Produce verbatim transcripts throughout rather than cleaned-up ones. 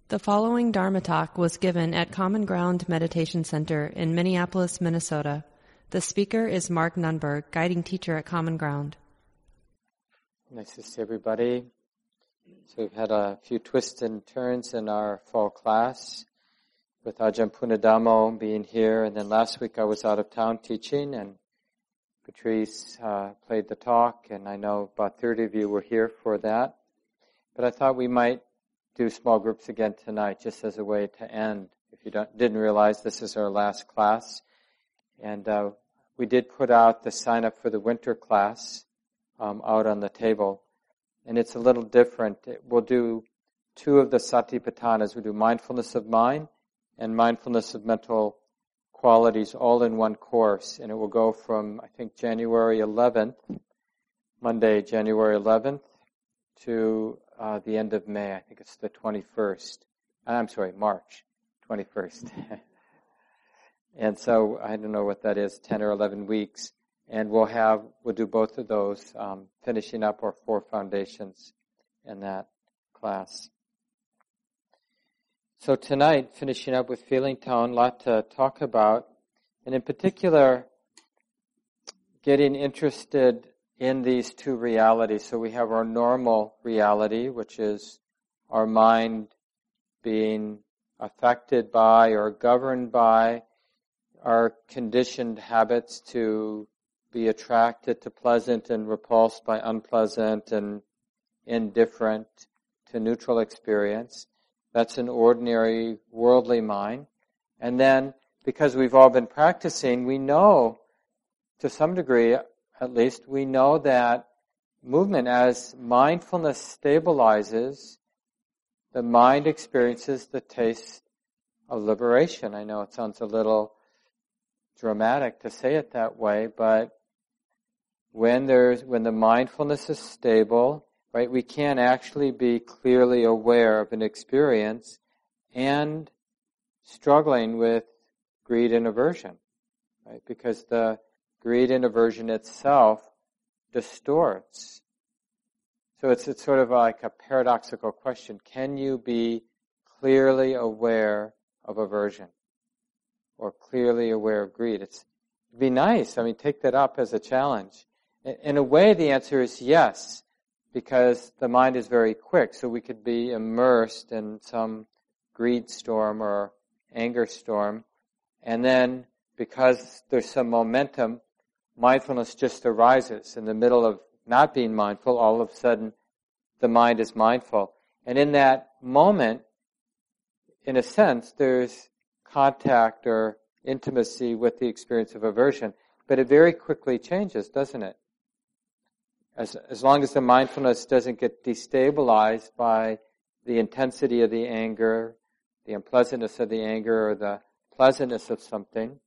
The following Dharma talk was given at Common Ground Meditation Center in Minneapolis, Minnesota. The speaker is Mark Nunberg, guiding teacher at Common Ground. Nice to see everybody. So we've had a few twists and turns in our fall class with Ajahn Punadamo being here, and then last week I was out of town teaching, and Patrice uh, played the talk, and I know about thirty of you were here for that. But I thought we might do small groups again tonight, just as a way to end. If you don't, didn't realize, this is our last class. And uh, we did put out the sign up for the winter class um, out on the table. And it's a little different. We'll do two of the Satipatthanas. We'll do mindfulness of mind and mindfulness of mental qualities all in one course. And it will go from, I think, January eleventh, Monday, January eleventh, to uh, the end of May. I think it's the twenty-first. I'm sorry, March twenty-first. And so I don't know what that is, ten or eleven weeks. And we'll have, we'll do both of those, um, finishing up our four foundations in that class. So tonight, finishing up with feeling tone, a lot to talk about. And in particular, getting interested in these two realities. So we have our normal reality, which is our mind being affected by or governed by our conditioned habits to be attracted to pleasant and repulsed by unpleasant and indifferent to neutral experience. That's an ordinary worldly mind. And then, because we've all been practicing, we know, to some degree at least, we know that movement, as mindfulness stabilizes, the mind experiences the taste of liberation. I know it sounds a little dramatic to say it that way, but when there's when the mindfulness is stable, right, we can actually be clearly aware of an experience and struggling with greed and aversion, right? Because the greed and aversion itself distorts. So it's it's sort of like a paradoxical question. Can you be clearly aware of aversion or clearly aware of greed? It's, it'd be nice. I mean, take that up as a challenge. In a way, the answer is yes, because the mind is very quick. So we could be immersed in some greed storm or anger storm, and then because there's some momentum, mindfulness just arises in the middle of not being mindful. All of a sudden, the mind is mindful. And in that moment, in a sense, there's contact or intimacy with the experience of aversion. But it very quickly changes, doesn't it? As, as long as the mindfulness doesn't get destabilized by the intensity of the anger, the unpleasantness of the anger, or the pleasantness of something,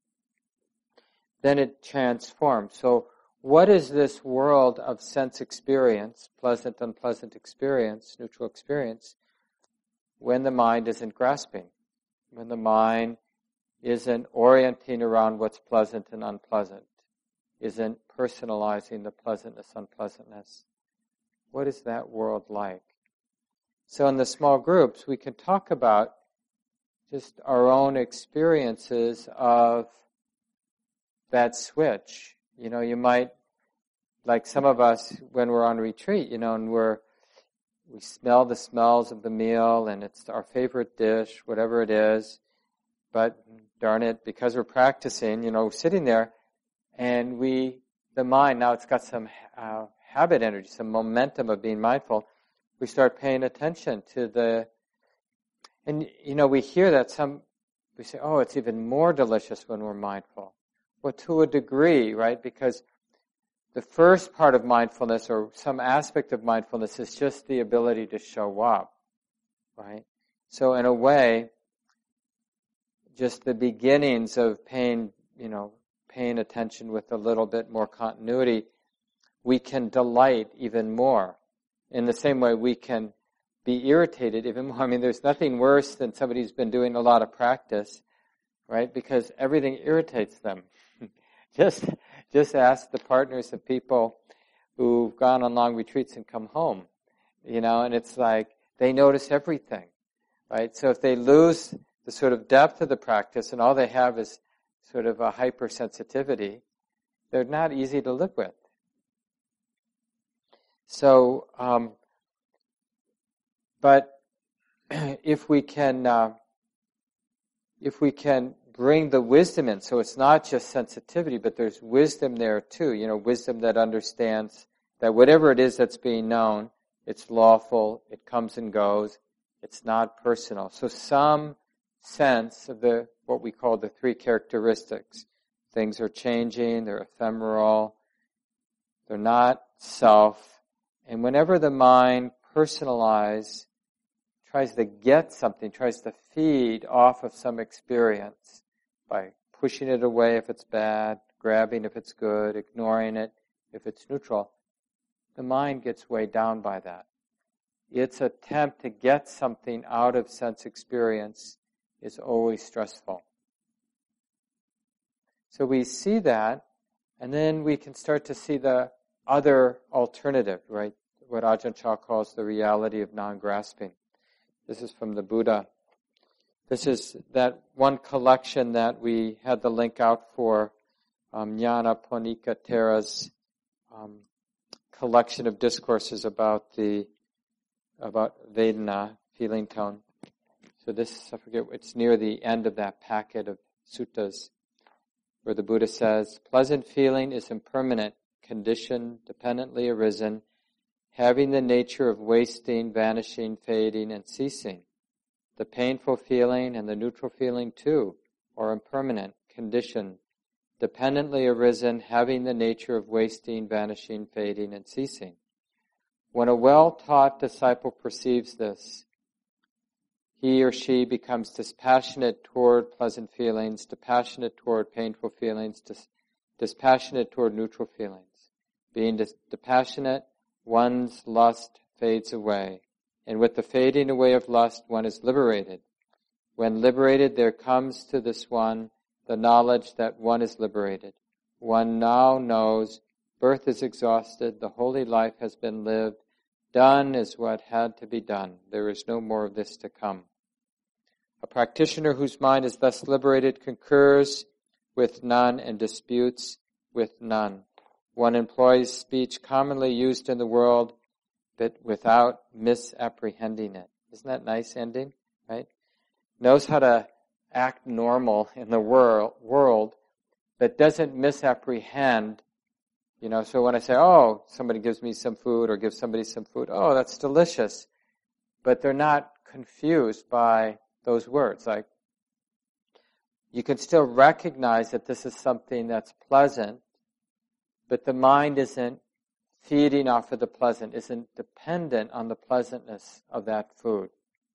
then it transforms. So what is this world of sense experience, pleasant, unpleasant experience, neutral experience, when the mind isn't grasping, when the mind isn't orienting around what's pleasant and unpleasant, isn't personalizing the pleasantness, unpleasantness? What is that world like? So in the small groups, we can talk about just our own experiences of that switch. You know, you might, like some of us, when we're on retreat, you know, and we're, we smell the smells of the meal, and it's our favorite dish, whatever it is, but darn it, because we're practicing, you know, we're sitting there, and we, the mind, now it's got some uh, habit energy, some momentum of being mindful, we start paying attention to the, and, you know, we hear that some, we say, oh, it's even more delicious when we're mindful. Well, to a degree, right? Because the first part of mindfulness, or some aspect of mindfulness, is just the ability to show up, right? So in a way, just the beginnings of paying, you know, paying attention with a little bit more continuity, we can delight even more. In the same way, we can be irritated even more. I mean, there's nothing worse than somebody who's been doing a lot of practice, right? Because everything irritates them. Just just ask the partners of people who've gone on long retreats and come home, you know, and it's like they notice everything. right? So if they lose the sort of depth of the practice and all they have is sort of a hypersensitivity, they're not easy to live with. So, um, but if we can, uh, if we can bring the wisdom in, so it's not just sensitivity, but there's wisdom there too. You know, wisdom that understands that whatever it is that's being known, it's lawful, it comes and goes, it's not personal. So some sense of the what we call the three characteristics. Things are changing, they're ephemeral, they're not self. And whenever the mind personalizes, tries to get something, tries to feed off of some experience by pushing it away if it's bad, grabbing if it's good, ignoring it if it's neutral, the mind gets weighed down by that. Its attempt to get something out of sense experience is always stressful. So we see that, and then we can start to see the other alternative, right? What Ajahn Chah calls the reality of non-grasping. This is from the Buddha. This is that one collection that we had the link out for, um, Nyanaponika Thera's um, collection of discourses about the about Vedana, feeling tone. So this, I forget, it's near the end of that packet of suttas, where the Buddha says, pleasant feeling is impermanent, conditioned, dependently arisen, having the nature of wasting, vanishing, fading, and ceasing. The painful feeling and the neutral feeling too are impermanent, conditioned, dependently arisen, having the nature of wasting, vanishing, fading, and ceasing. When a well-taught disciple perceives this, he or she becomes dispassionate toward pleasant feelings, dispassionate toward painful feelings, dis- dispassionate toward neutral feelings. Being dis- dispassionate, one's lust fades away. And with the fading away of lust, one is liberated. When liberated, there comes to this one the knowledge that one is liberated. One now knows birth is exhausted, the holy life has been lived, done is what had to be done. There is no more of this to come. A practitioner whose mind is thus liberated concurs with none and disputes with none. One employs speech commonly used in the world, but without misapprehending it. Isn't that a nice ending, right? Knows how to act normal in the world, world, but doesn't misapprehend. You know, so when I say, oh, somebody gives me some food or gives somebody some food, oh, that's delicious. But they're not confused by those words. Like, you can still recognize that this is something that's pleasant, but the mind isn't feeding off of the pleasant, isn't dependent on the pleasantness of that food.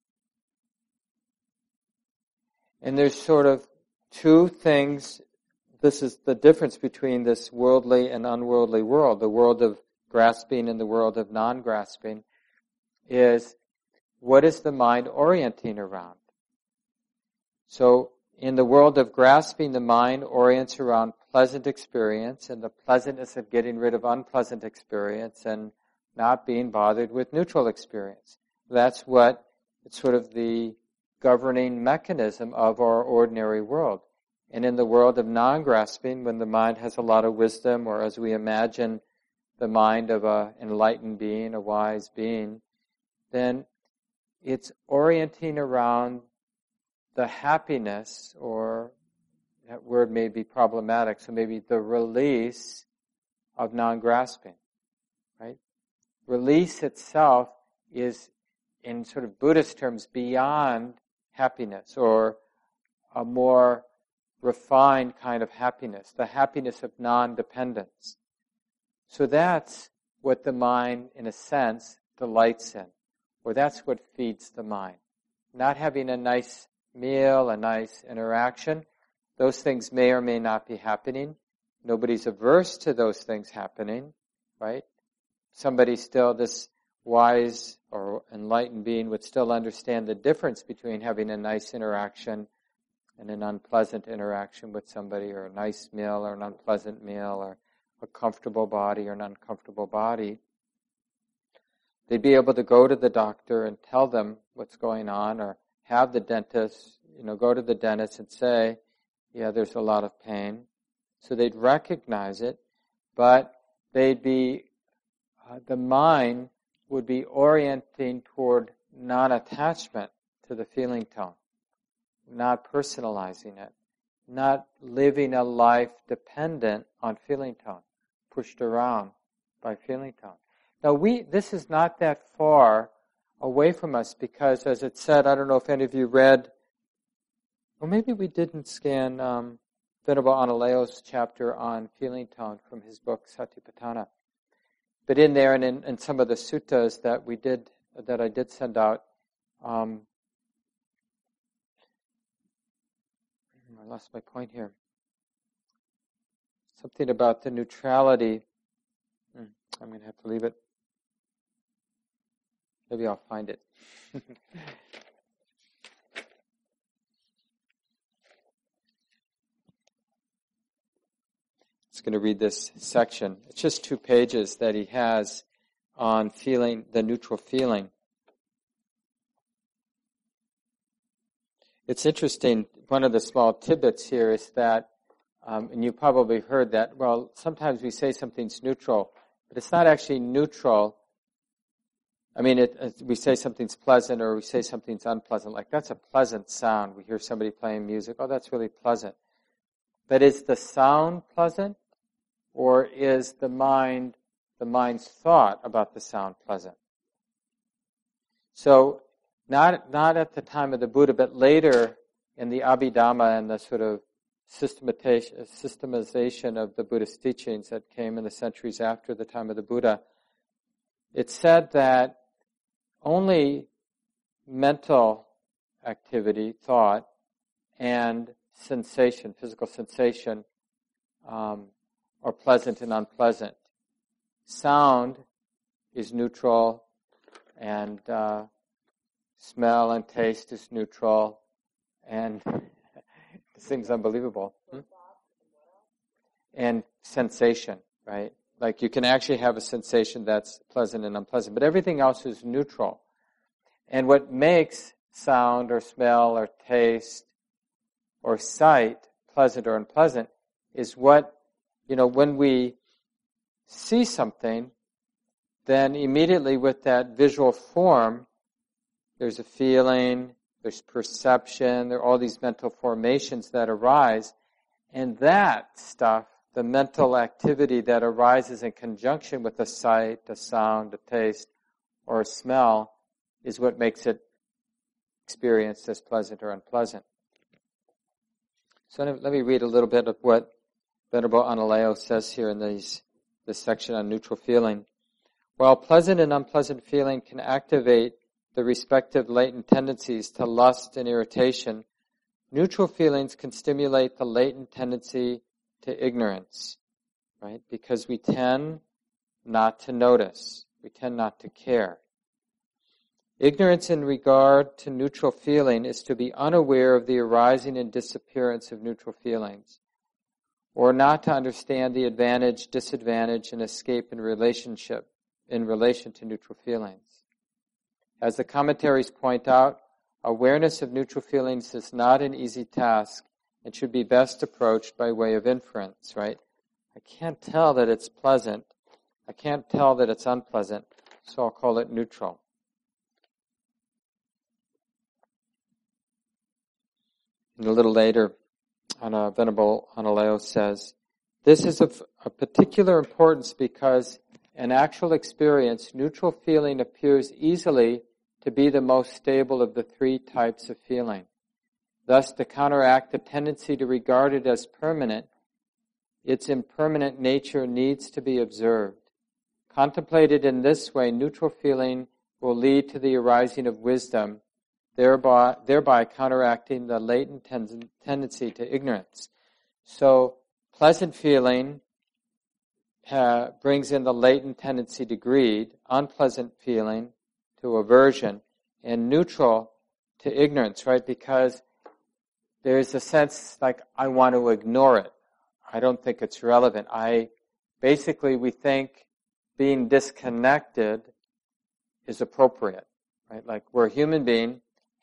And there's sort of two things. This is the difference between this worldly and unworldly world. The world of grasping and the world of non-grasping is, what is the mind orienting around? So in the world of grasping, the mind orients around pleasant experience and the pleasantness of getting rid of unpleasant experience and not being bothered with neutral experience. That's what, it's sort of the governing mechanism of our ordinary world. And in the world of non-grasping, when the mind has a lot of wisdom, or as we imagine the mind of an enlightened being, a wise being, then it's orienting around the happiness, or that word may be problematic, so maybe the release of non-grasping, right? Release itself is, in sort of Buddhist terms, beyond happiness, or a more refined kind of happiness, the happiness of non-dependence. So that's what the mind, in a sense, delights in, or that's what feeds the mind. Not having a nice meal, a nice interaction, those things may or may not be happening. Nobody's averse to those things happening, right? Somebody still, this wise or enlightened being would still understand the difference between having a nice interaction and an unpleasant interaction with somebody, or a nice meal or an unpleasant meal, or a comfortable body or an uncomfortable body. They'd be able to go to the doctor and tell them what's going on, or have the dentist, you know, go to the dentist and say, yeah, there's a lot of pain. So they'd recognize it, but they'd be, uh, the mind would be orienting toward non-attachment to the feeling tone, not personalizing it, not living a life dependent on feeling tone, pushed around by feeling tone. Now we, this is not that far away from us because, as it said, I don't know if any of you read, or maybe we didn't scan um, Venerable Analayo's chapter on feeling tone from his book Satipatthana. But in there and in, in some of the suttas that we did, that I did send out, um, I lost my point here. Something about the neutrality. Hmm, I'm going to have to leave it. Maybe I'll find it. I'm going to read this section. It's just two pages that he has on feeling, the neutral feeling. It's interesting, one of the small tidbits here is that, um, and you probably heard that, well, sometimes we say something's neutral, but it's not actually neutral. I mean, it, it, we say something's pleasant or we say something's unpleasant. Like, that's a pleasant sound. We hear somebody playing music. Oh, that's really pleasant. But is the sound pleasant? Or is the mind, the mind's thought about the sound pleasant? So, not not at the time of the Buddha, but later in the Abhidhamma and the sort of systematization, systemization of the Buddhist teachings that came in the centuries after the time of the Buddha, it said that only mental activity, thought, and sensation, physical sensation, um, are pleasant and unpleasant. Sound is neutral, and uh, smell and taste is neutral, and this thing's unbelievable. Hmm? And sensation, right? Like you can actually have a sensation that's pleasant and unpleasant, but everything else is neutral. And what makes sound or smell or taste or sight pleasant or unpleasant is what, you know, when we see something, then immediately with that visual form, there's a feeling, there's perception, there are all these mental formations that arise, and that stuff, the mental activity that arises in conjunction with a sight, a sound, a taste, or a smell, is what makes it experienced as pleasant or unpleasant. So let me read a little bit of what Venerable Analayo says here in these, this section on neutral feeling. While pleasant and unpleasant feeling can activate the respective latent tendencies to lust and irritation, neutral feelings can stimulate the latent tendency to ignorance, right? Because we tend not to notice. We tend not to care. Ignorance in regard to neutral feeling is to be unaware of the arising and disappearance of neutral feelings, or not to understand the advantage, disadvantage, and escape in relationship, in relation to neutral feelings. As the commentaries point out, awareness of neutral feelings is not an easy task and should be best approached by way of inference, right? I can't tell that it's pleasant. I can't tell that it's unpleasant, so I'll call it neutral. And a little later, Anna, Venerable Analayo says, this is of a particular importance because in actual experience, neutral feeling appears easily to be the most stable of the three types of feeling. Thus, to counteract the tendency to regard it as permanent, its impermanent nature needs to be observed. Contemplated in this way, neutral feeling will lead to the arising of wisdom, thereby, thereby counteracting the latent ten- tendency to ignorance. So, pleasant feeling uh, brings in the latent tendency to greed, unpleasant feeling to aversion, and neutral to ignorance, right? Because there's a sense like, I want to ignore it. I don't think it's relevant. I, basically, we think being disconnected is appropriate, right? Like, we're a human being,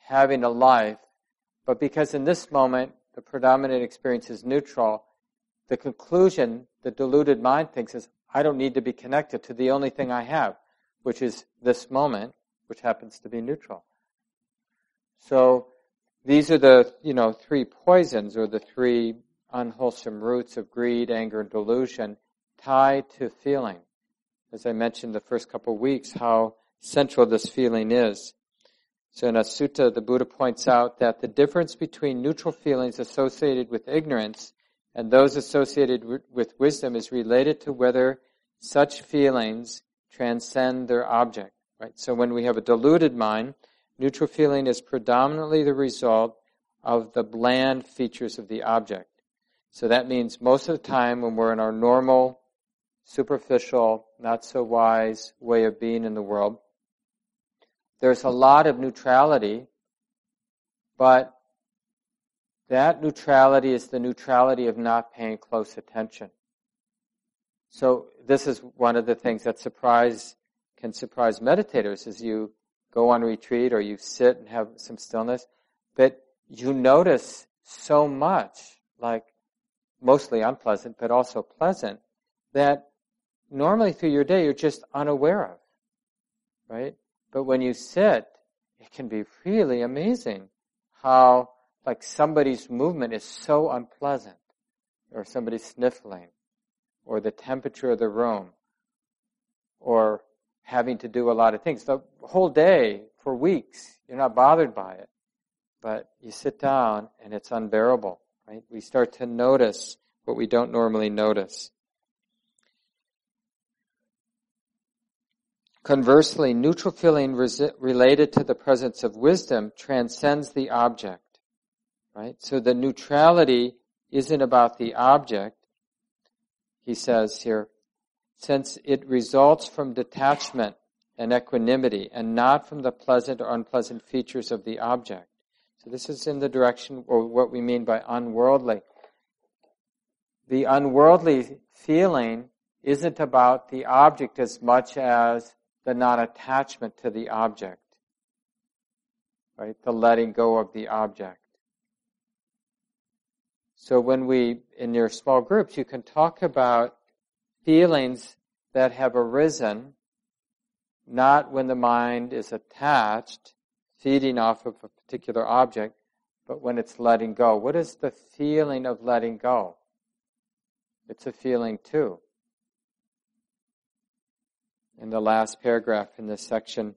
having a life, but because in this moment the predominant experience is neutral, the conclusion the deluded mind thinks is, I don't need to be connected to the only thing I have, which is this moment, which happens to be neutral. So these are the, you know, three poisons, or the three unwholesome roots of greed, anger, and delusion tied to feeling. As I mentioned the first couple of weeks, how central this feeling is. So in a sutta, the Buddha points out that the difference between neutral feelings associated with ignorance and those associated w- with wisdom is related to whether such feelings transcend their object. Right? So when we have a deluded mind, neutral feeling is predominantly the result of the bland features of the object. So that means most of the time when we're in our normal, superficial, not so wise way of being in the world, there's a lot of neutrality, but that neutrality is the neutrality of not paying close attention. So this is one of the things that surprise can surprise meditators, is you go on retreat or you sit and have some stillness, but you notice so much, like mostly unpleasant, but also pleasant, that normally through your day you're just unaware of, right? But when you sit, it can be really amazing how, like, somebody's movement is so unpleasant, or somebody's sniffling, or the temperature of the room, or having to do a lot of things. The whole day, for weeks, you're not bothered by it. But you sit down and it's unbearable, right? We start to notice what we don't normally notice. Conversely, neutral feeling resi- related to the presence of wisdom transcends the object, right? So the neutrality isn't about the object, he says here, since it results from detachment and equanimity and not from the pleasant or unpleasant features of the object. So this is in the direction, or what we mean by unworldly. The unworldly feeling isn't about the object as much as the non-attachment to the object, right? The letting go of the object. So when we, in your small groups, you can talk about feelings that have arisen, not when the mind is attached, feeding off of a particular object, but when it's letting go. What is the feeling of letting go? It's a feeling too. In the last paragraph in this section,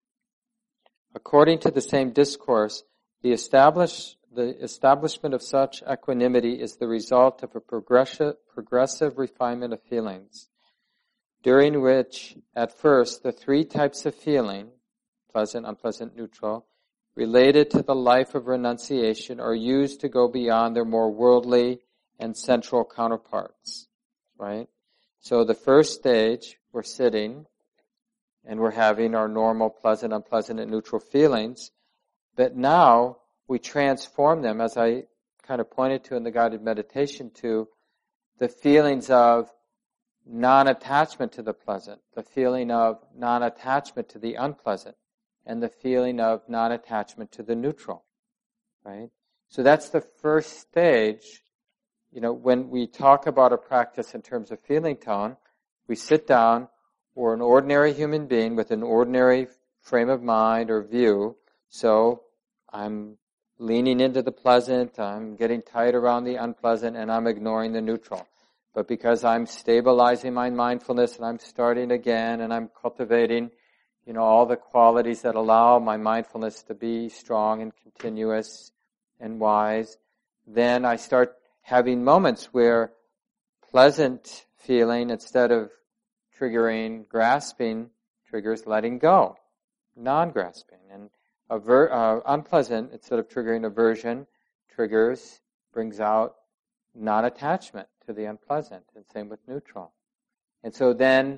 according to the same discourse, the establish, the establishment of such equanimity is the result of a progressive, progressive refinement of feelings, during which, at first, the three types of feeling, pleasant, unpleasant, neutral, related to the life of renunciation are used to go beyond their more worldly and central counterparts, right? So the first stage, we're sitting, and we're having our normal pleasant, unpleasant, and neutral feelings, but now we transform them, as I kind of pointed to in the guided meditation, to the feelings of non-attachment to the pleasant, the feeling of non-attachment to the unpleasant, and the feeling of non-attachment to the neutral, right? So that's the first stage. You know, when we talk about a practice in terms of feeling tone, we sit down, we're an ordinary human being with an ordinary frame of mind or view, so I'm leaning into the pleasant, I'm getting tight around the unpleasant, and I'm ignoring the neutral. But because I'm stabilizing my mindfulness and I'm starting again and I'm cultivating, you know, all the qualities that allow my mindfulness to be strong and continuous and wise, then I start having moments where pleasant feeling, instead of triggering grasping, triggers letting go, non-grasping. And aver- uh, unpleasant, instead of triggering aversion, triggers, brings out non-attachment to the unpleasant, and same with neutral. And so then,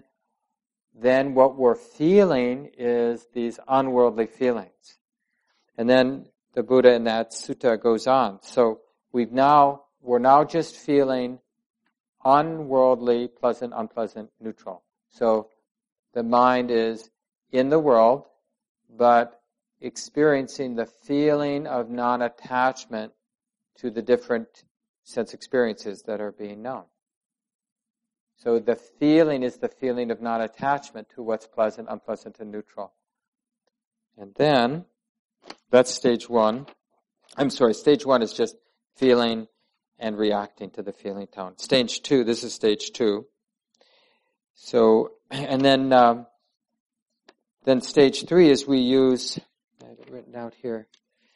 then what we're feeling is these unworldly feelings. And then the Buddha in that sutta goes on. So we've now, we're now just feeling unworldly, pleasant, unpleasant, neutral. So the mind is in the world, but experiencing the feeling of non-attachment to the different sense experiences that are being known. So the feeling is the feeling of non-attachment to what's pleasant, unpleasant, and neutral. And then, that's stage one. I'm sorry, stage one is just feeling and reacting to the feeling tone. Stage two, this is stage two. So, and then, um, then stage three is we use, I have it written out here.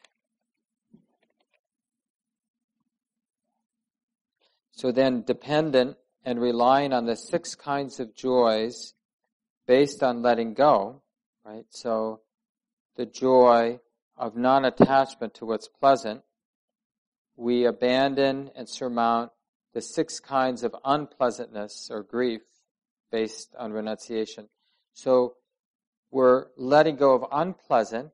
So then dependent and relying on the six kinds of joys based on letting go, right? So the joy of non-attachment to what's pleasant, we abandon and surmount the six kinds of unpleasantness or grief based on renunciation. So we're letting go of unpleasant,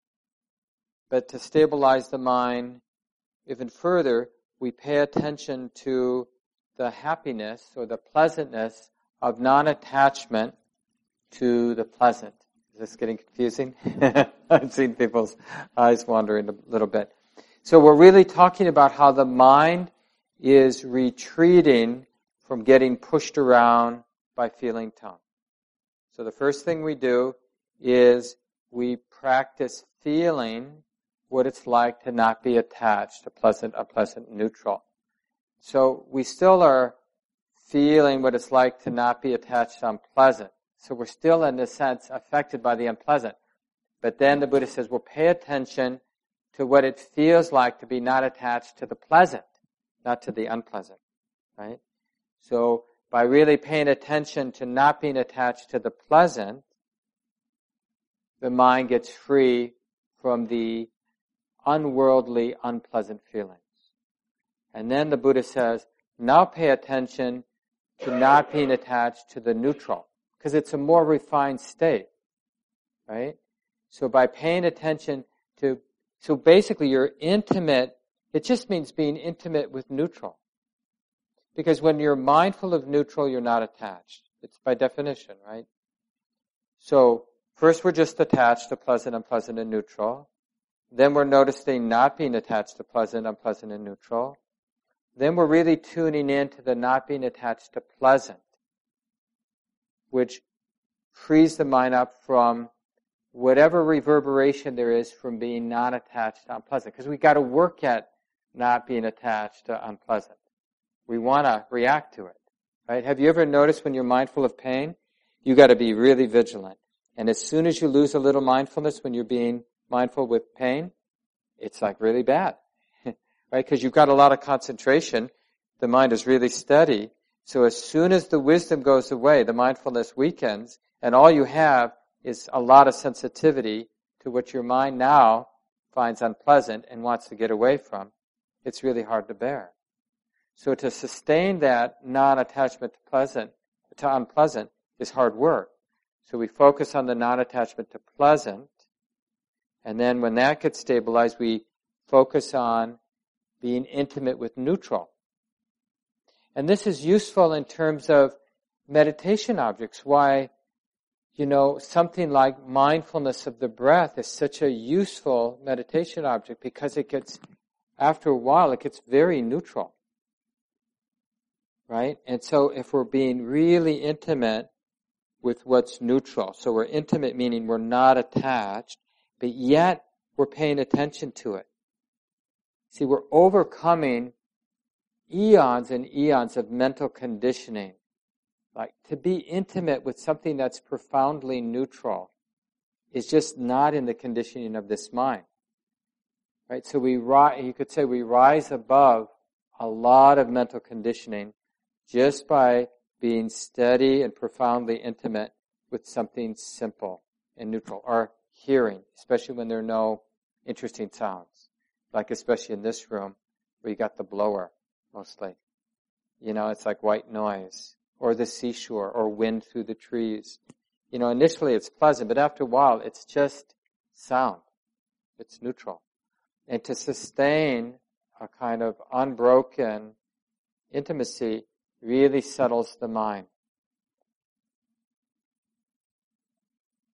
but to stabilize the mind even further, we pay attention to the happiness or the pleasantness of non-attachment to the pleasant. Is this getting confusing? I've seen people's eyes wandering a little bit. So we're really talking about how the mind is retreating from getting pushed around by feeling tone. So the first thing we do is we practice feeling what it's like to not be attached to pleasant, unpleasant, neutral. So we still are feeling what it's like to not be attached to unpleasant. So we're still, in a sense, affected by the unpleasant. But then the Buddha says, well, pay attention to what it feels like to be not attached to the pleasant, not to the unpleasant, right? So by really paying attention to not being attached to the pleasant, the mind gets free from the unworldly, unpleasant feelings. And then the Buddha says, now pay attention to not being attached to the neutral, because it's a more refined state, right? So by paying attention to, so basically you're intimate, it just means being intimate with neutral. Because when you're mindful of neutral, you're not attached. It's by definition, right? So first we're just attached to pleasant, unpleasant, and neutral. Then we're noticing not being attached to pleasant, unpleasant, and neutral. Then we're really tuning in to the not being attached to pleasant, which frees the mind up from whatever reverberation there is from being not attached to unpleasant. Because we've got to work at not being attached to unpleasant. We want to react to it, right? Have you ever noticed when you're mindful of pain, you got to be really vigilant. And as soon as you lose a little mindfulness when you're being mindful with pain, it's like really bad, right? Because you've got a lot of concentration. The mind is really steady. So as soon as the wisdom goes away, the mindfulness weakens, and all you have is a lot of sensitivity to what your mind now finds unpleasant and wants to get away from. It's really hard to bear. So to sustain that non-attachment to pleasant, to unpleasant is hard work. So we focus on the non-attachment to pleasant, and then when that gets stabilized, we focus on being intimate with neutral. And this is useful in terms of meditation objects. Why, you know, something like mindfulness of the breath is such a useful meditation object, because it gets, after a while, it gets very neutral. Right? And so if we're being really intimate with what's neutral, so we're intimate meaning we're not attached, but yet we're paying attention to it. See, we're overcoming eons and eons of mental conditioning. Like, to be intimate with something that's profoundly neutral is just not in the conditioning of this mind. Right? So we rise, you could say we rise above a lot of mental conditioning just by being steady and profoundly intimate with something simple and neutral, or hearing, especially when there are no interesting sounds. Like especially in this room, where you got the blower, mostly. You know, it's like white noise, or the seashore, or wind through the trees. You know, initially it's pleasant, but after a while it's just sound. It's neutral. And to sustain a kind of unbroken intimacy really settles the mind.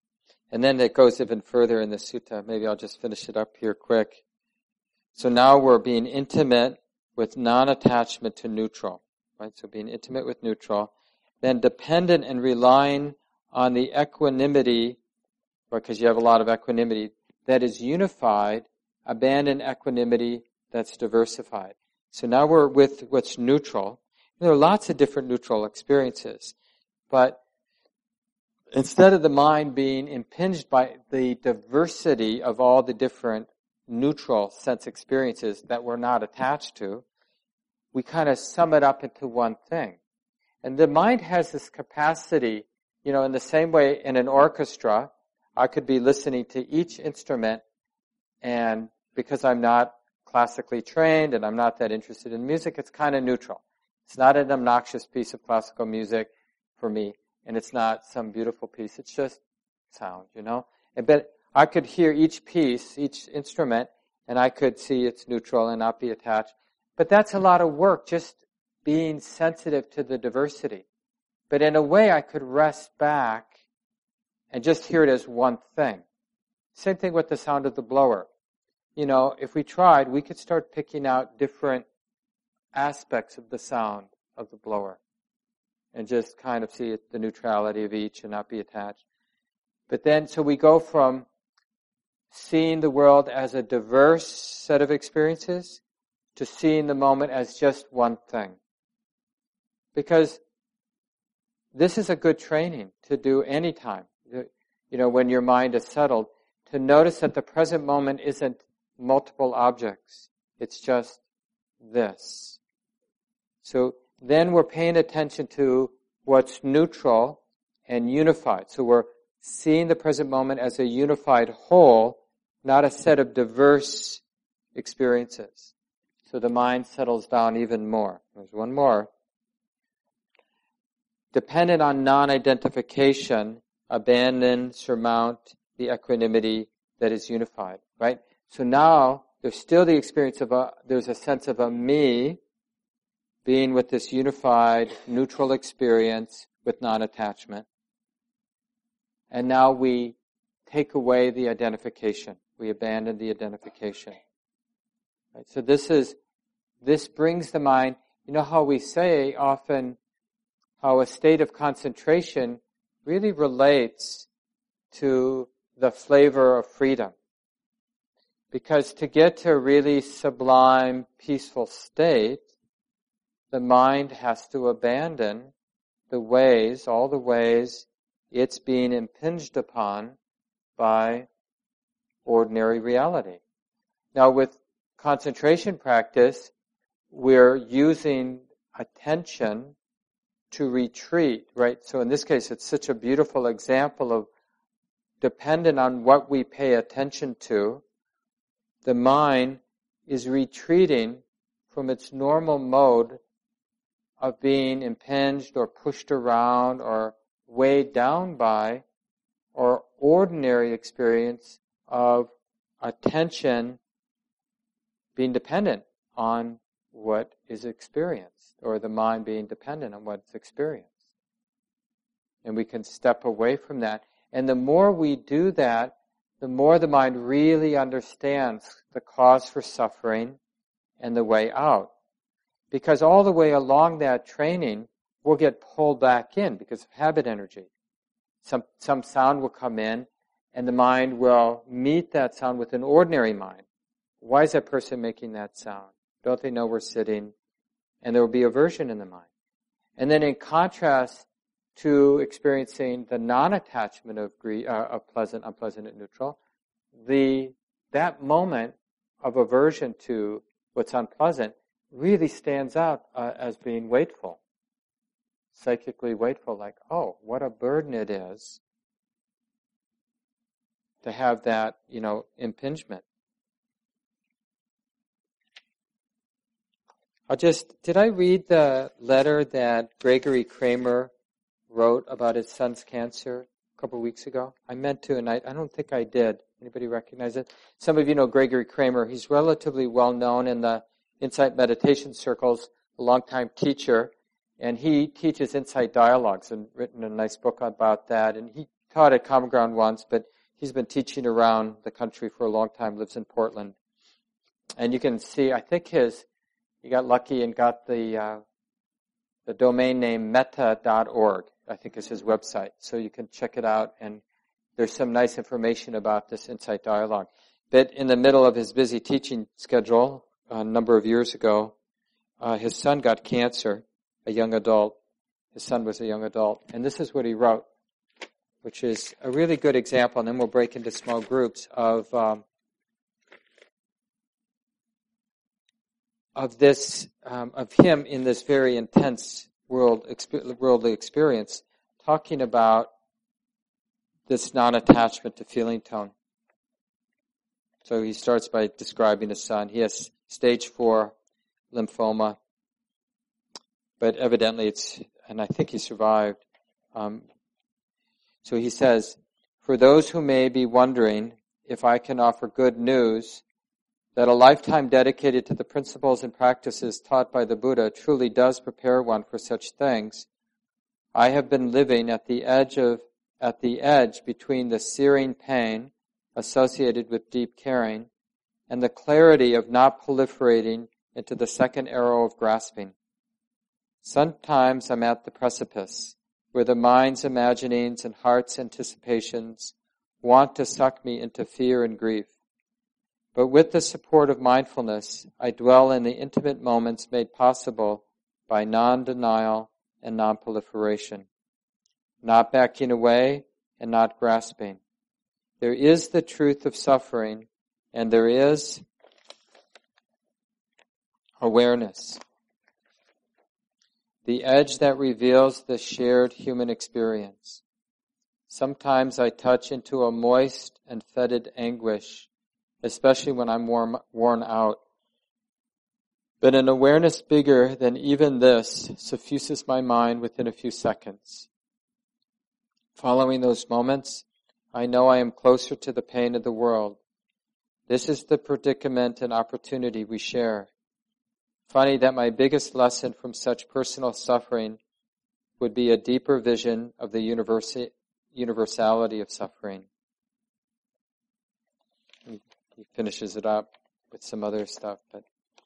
And then it goes even further in the sutta. Maybe I'll just finish it up here quick. So now we're being intimate with non-attachment to neutral, right? So being intimate with neutral, then dependent and relying on the equanimity, because you have a lot of equanimity, that is unified, abandon equanimity that's diversified. So now we're with what's neutral. There are lots of different neutral experiences, but instead of the mind being impinged by the diversity of all the different neutral sense experiences that we're not attached to, we kind of sum it up into one thing. And the mind has this capacity, you know, in the same way in an orchestra, I could be listening to each instrument, and because I'm not classically trained and I'm not that interested in music, it's kind of neutral. It's not an obnoxious piece of classical music for me, and it's not some beautiful piece. It's just sound, you know. But I could hear each piece, each instrument, and I could see it's neutral and not be attached. But that's a lot of work, just being sensitive to the diversity. But in a way, I could rest back and just hear it as one thing. Same thing with the sound of the blower. You know, if we tried, we could start picking out different aspects of the sound of the blower and just kind of see the neutrality of each and not be attached. But then, so we go from seeing the world as a diverse set of experiences to seeing the moment as just one thing. Because this is a good training to do any time. You know, when your mind is settled, to notice that the present moment isn't multiple objects. It's just this. So then we're paying attention to what's neutral and unified. So we're seeing the present moment as a unified whole, not a set of diverse experiences. So the mind settles down even more. There's one more. Dependent on non-identification, abandon, surmount the equanimity that is unified, right? So now there's still the experience of a, there's a sense of a me being with this unified, neutral experience with non-attachment. And now we take away the identification. We abandon the identification. Right? So this is, this brings the mind, you know how we say often how a state of concentration really relates to the flavor of freedom. Because to get to a really sublime, peaceful state, the mind has to abandon the ways, all the ways it's being impinged upon by ordinary reality. Now with concentration practice, we're using attention to retreat, right? So in this case, it's such a beautiful example of dependent on what we pay attention to, the mind is retreating from its normal mode of being impinged or pushed around or weighed down by or ordinary experience of attention being dependent on what is experienced, or the mind being dependent on what's experienced. And we can step away from that. And the more we do that, the more the mind really understands the cause for suffering and the way out. Because all the way along that training, we'll get pulled back in because of habit energy. Some, some sound will come in, and the mind will meet that sound with an ordinary mind. Why is that person making that sound? Don't they know we're sitting? And there will be aversion in the mind. And then in contrast to experiencing the non-attachment of greed, uh, of pleasant, unpleasant, and neutral, the that moment of aversion to what's unpleasant really stands out uh, as being weightful, psychically weightful, like, oh, what a burden it is to have that, you know, impingement. I'll just, did I read the letter that Gregory Kramer wrote about his son's cancer a couple of weeks ago? I meant to, and I, I don't think I did. Anybody recognize it? Some of you know Gregory Kramer. He's relatively well known in the Insight meditation circles, a longtime teacher, and he teaches Insight dialogues and written a nice book about that. And he taught at Common Ground once, but he's been teaching around the country for a long time, lives in Portland. And you can see, I think his, he got lucky and got the uh, the domain name meta dot org, I think is his website. So you can check it out, and there's some nice information about this Insight Dialogue. But in the middle of his busy teaching schedule, a number of years ago, uh, his son got cancer, a young adult. His son was a young adult. And this is what he wrote, which is a really good example, and then we'll break into small groups of um, of this, um, of him in this very intense world, exp- worldly experience, talking about this non-attachment to feeling tone. So he starts by describing his son. He has stage four lymphoma, but evidently it's, and I think he survived. Um, so he says, for those who may be wondering if I can offer good news, that a lifetime dedicated to the principles and practices taught by the Buddha truly does prepare one for such things. I have been living at the edge of, at the edge between the searing pain associated with deep caring and the clarity of not proliferating into the second arrow of grasping. Sometimes I'm at the precipice, where the mind's imaginings and heart's anticipations want to suck me into fear and grief. But with the support of mindfulness, I dwell in the intimate moments made possible by non-denial and non-proliferation, not backing away and not grasping. There is the truth of suffering, and there is awareness, the edge that reveals the shared human experience. Sometimes I touch into a moist and fetid anguish, especially when I'm warm, worn out. But an awareness bigger than even this suffuses my mind within a few seconds. Following those moments, I know I am closer to the pain of the world. This is the predicament and opportunity we share. Funny that my biggest lesson from such personal suffering would be a deeper vision of the universa- universality of suffering. He, he finishes it up with some other stuff. But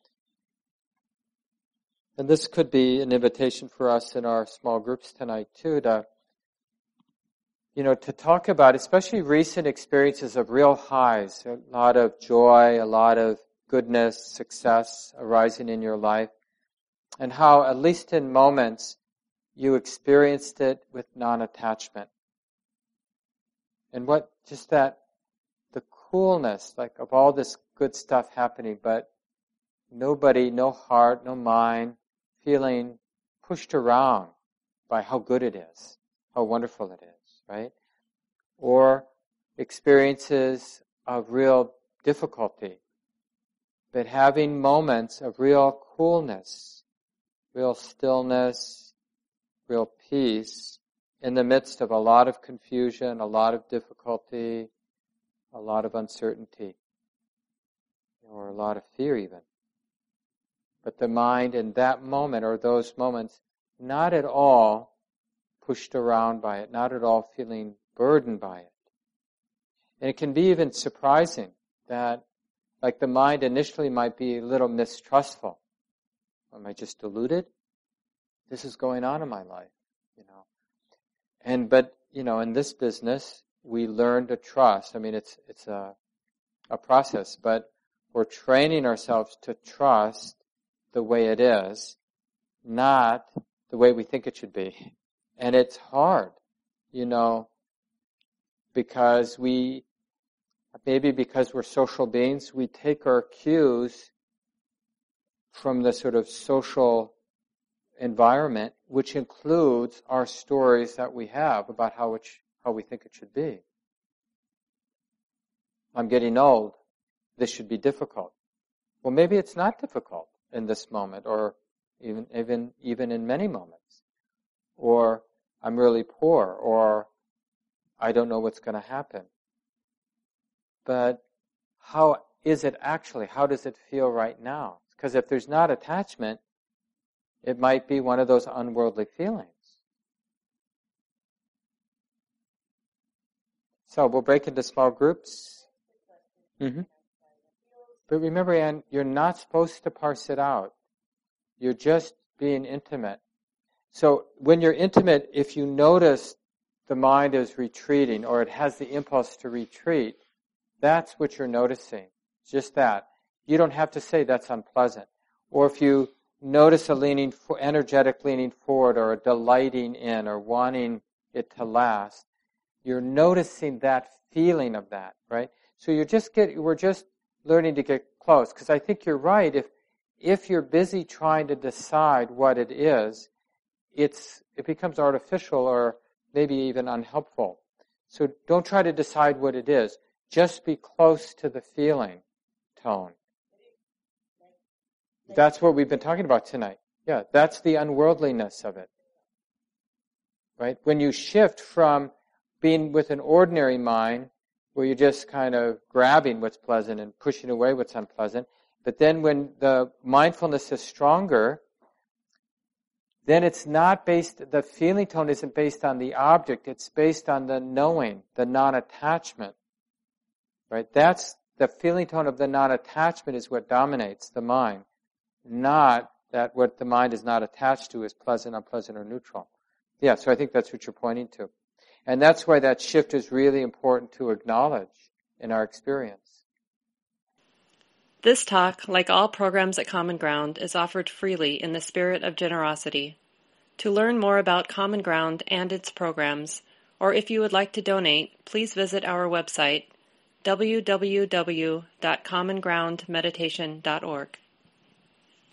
and this could be an invitation for us in our small groups tonight too, to you know, to talk about especially recent experiences of real highs, a lot of joy, a lot of goodness, success arising in your life, and how, at least in moments, you experienced it with non-attachment. And what, just that, the coolness, like, of all this good stuff happening, but nobody, no heart, no mind, feeling pushed around by how good it is, how wonderful it is, right? Or experiences of real difficulty, but having moments of real coolness, real stillness, real peace in the midst of a lot of confusion, a lot of difficulty, a lot of uncertainty, or a lot of fear even. But the mind in that moment, or those moments, not at all pushed around by it, not at all feeling burdened by it. And it can be even surprising that, like, the mind initially might be a little mistrustful. Am I just deluded? This is going on in my life, you know. And, but, you know, in this business, we learn to trust. I mean, it's, it's a, a process, but we're training ourselves to trust the way it is, not the way we think it should be. And it's hard, you know, because we, maybe because we're social beings, we take our cues from the sort of social environment, which includes our stories that we have about how it, how we think it should be. I'm getting old. This should be difficult. Well, maybe it's not difficult in this moment, or even even even in many moments. Or I'm really poor, or I don't know what's going to happen. But how is it actually? How does it feel right now? Because if there's not attachment, it might be one of those unworldly feelings. So we'll break into small groups. Mm-hmm. But remember, Anne, you're not supposed to parse it out. You're just being intimate. So when you're intimate, if you notice the mind is retreating or it has the impulse to retreat, that's what you're noticing. Just that. You don't have to say that's unpleasant. Or if you notice a leaning, for, energetic leaning forward or a delighting in or wanting it to last, you're noticing that feeling of that, right? So you're just get, we're just learning to get close. Because I think you're right. If if you're busy trying to decide what it is, it's it becomes artificial or maybe even unhelpful. So don't try to decide what it is. Just be close to the feeling tone. That's what we've been talking about tonight. Yeah, that's the unworldliness of it. Right? When you shift from being with an ordinary mind, where you're just kind of grabbing what's pleasant and pushing away what's unpleasant, but then when the mindfulness is stronger, then it's not based, the feeling tone isn't based on the object, it's based on the knowing, the non-attachment. Right? That's the feeling tone of the non-attachment is what dominates the mind, not that what the mind is not attached to is pleasant, unpleasant, or neutral. Yeah, so I think that's what you're pointing to. And that's why that shift is really important to acknowledge in our experience. This talk, like all programs at Common Ground, is offered freely in the spirit of generosity. To learn more about Common Ground and its programs, or if you would like to donate, please visit our website, w w w dot common ground meditation dot org.